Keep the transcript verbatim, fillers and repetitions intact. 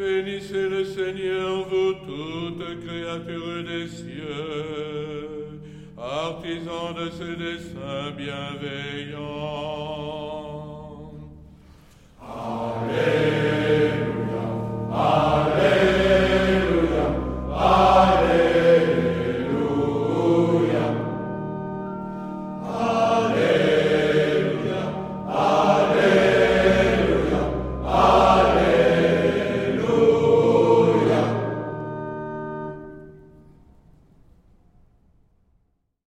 Bénissez le Seigneur, vous toutes créatures des cieux, artisans de ce dessein bienveillant. Alléluia.